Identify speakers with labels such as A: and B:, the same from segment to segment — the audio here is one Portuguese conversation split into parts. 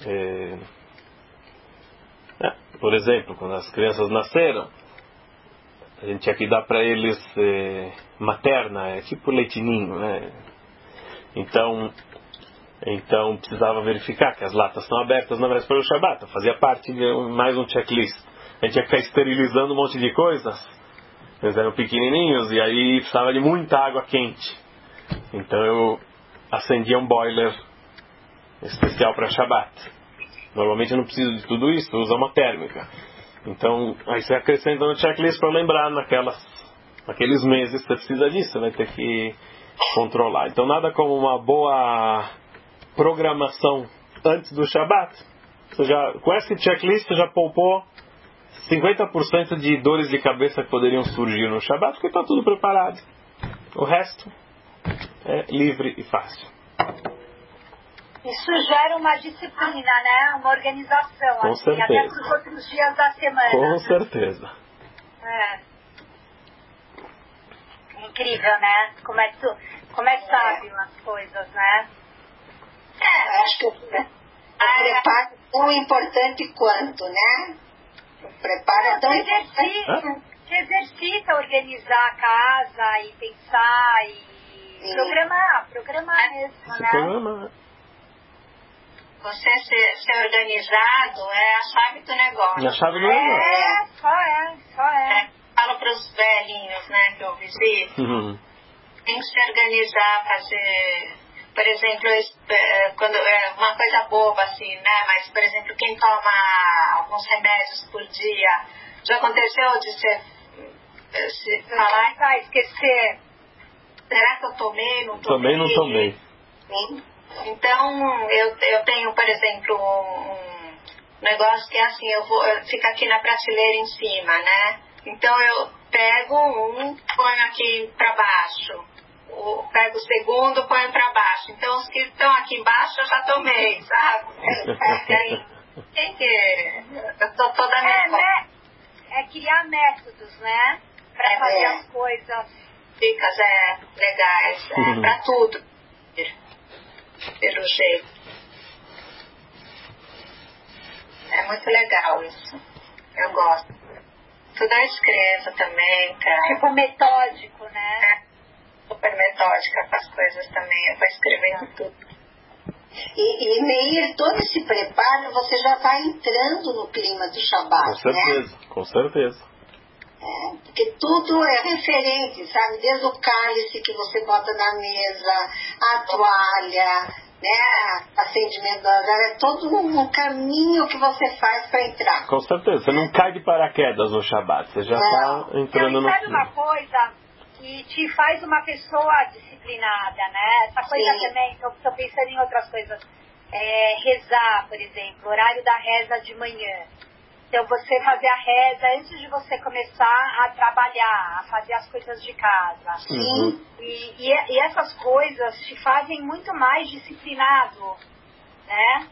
A: Por exemplo, quando as crianças nasceram, a gente tinha que dar para eles materna, tipo leitinho, né? Então precisava verificar que as latas estão abertas na véspera do Shabat. Fazia parte de mais um checklist. A gente ia ficar esterilizando um monte de coisas. Eles eram pequenininhos e aí precisava de muita água quente. Então eu acendia um boiler especial para Shabat. Normalmente eu não preciso de tudo isso, eu uso uma térmica. Então aí você acrescenta no checklist para lembrar naqueles meses que você precisa disso. Você vai ter que controlar. Então nada como uma boa programação antes do Shabat. Com esse checklist você já poupou 50% de dores de cabeça que poderiam surgir no Shabat, porque está tudo preparado. O resto é livre e fácil.
B: Isso gera uma disciplina, né? Uma organização.
A: Com
B: assim,
A: certeza.
B: Até para os outros dias da semana.
A: Com certeza.
B: Incrível, né? Como é sábio as coisas, né?
C: Acho que o preparo é tão importante quanto, né? O preparo é tão importante.
B: Você exercita organizar a casa e pensar e programar mesmo, né?
A: Programar.
C: Você ser organizado é a chave do negócio.
A: A chave do negócio.
B: Só é.
C: Falo para os velhinhos, né, que eu visito. Tem que se organizar, fazer... Por exemplo, quando é uma coisa boba assim, né? Mas, por exemplo, quem toma alguns remédios por dia, já aconteceu de se falar, esquecer, será que eu tomei, não tomei?
A: Também não tomei.
C: Sim. Então, eu tenho, por exemplo, um negócio que é assim, eu fico aqui na prateleira em cima, né? Então, eu pego ponho aqui para baixo. Pego o segundo, ponho para baixo. Então, os que estão aqui embaixo eu já tomei, sabe? Eu tô toda
B: criar métodos, né? Para fazer as coisas.
C: Dicas legais, para tudo. Pelo jeito. É muito legal isso. Eu gosto. Tudo eu escrevo também.
B: Tipo metódico, né?
C: Super metódica com as coisas também. Eu vou escrevendo tudo.
D: E Meir, todo esse preparo, você já vai entrando no clima do Shabat,
A: com certeza,
D: né?
A: Com certeza.
D: Porque tudo é referente, sabe? Desde o cálice que você bota na mesa, a toalha, né? Acendimento das velas, é todo um caminho que você faz para entrar.
A: Com certeza, você não cai de paraquedas no Shabat, você já está entrando no
B: sabe uma coisa que te faz uma pessoa disciplinada, né? Essa coisa também, estou pensando em outras coisas. Rezar, por exemplo, horário da reza de manhã. Então, você fazer a reza antes de você começar a trabalhar, a fazer as coisas de casa.
A: Sim.
B: E essas coisas te fazem muito mais disciplinado, né?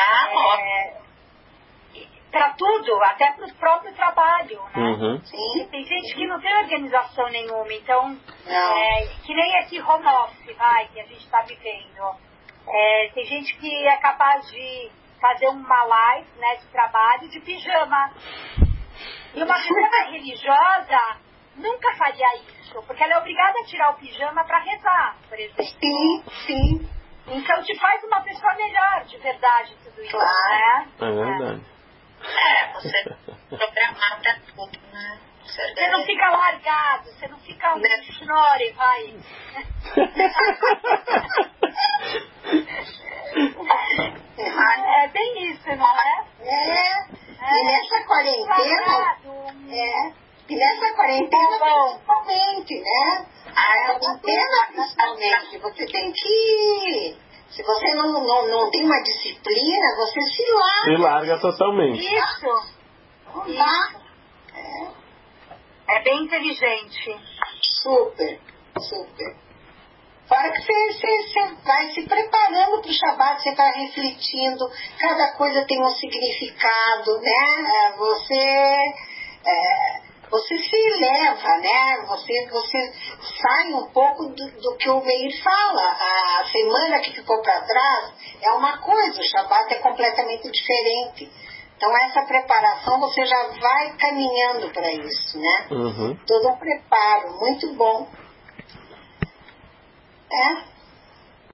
B: Para tudo, até para o próprio trabalho, né?
D: Sim.
B: Tem gente que não tem organização nenhuma, então, que nem esse home office, que a gente está vivendo. Tem gente que é capaz de fazer uma live, né, de trabalho de pijama. E uma pessoa religiosa nunca faria isso, porque ela é obrigada a tirar o pijama para rezar, por exemplo.
D: Sim.
B: Então te faz uma pessoa melhor, de verdade, tudo isso,
D: né?
A: É verdade.
C: Você programar para tudo, né?
B: Você não fica largado, você não fica um snore, vai. É bem isso, não é?
D: E nessa quarentena, principalmente, né? A quarentena, principalmente, você tem que... Se você não tem uma disciplina, você se larga.
A: Se larga totalmente.
B: Isso.
D: Não dá.
B: É bem inteligente.
D: Super. Fora que você vai se preparando para o Shabat, você vai refletindo, cada coisa tem um significado, né? Você você se eleva, né? Você sai um pouco do que o Meir fala. A semana que ficou para trás é uma coisa, o Shabat é completamente diferente. Então essa preparação você já vai caminhando para isso, né? Todo um preparo, muito bom.